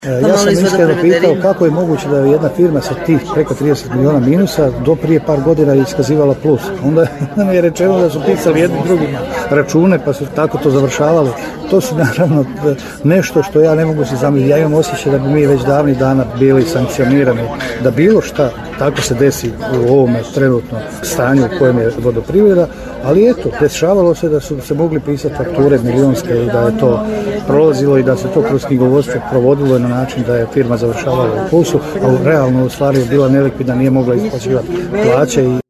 Ja sam iskreno pitao kako je moguće da je jedna firma sa tih preko 30 miliona minusa do prije par godina iskazivala plus. Onda mi je rečeno da su pisali jedni drugima račune pa su tako to završavali. To su naravno nešto što ja ne mogu se zamisliti. Ja imam osjećaj da bi mi već davnih dana bili sankcionirani da bilo šta tako se desi u ovome trenutno stanju u kojem je vodoprivreda, ali eto, dešavalo se da su se mogli pisati fakture milionske i da je to prolazilo i da se to kroz knjigovodstvo provodilo na način da je firma završavala u plusu, a realno u stvari je bila nelikvidna, nije mogla isplaćivati plaće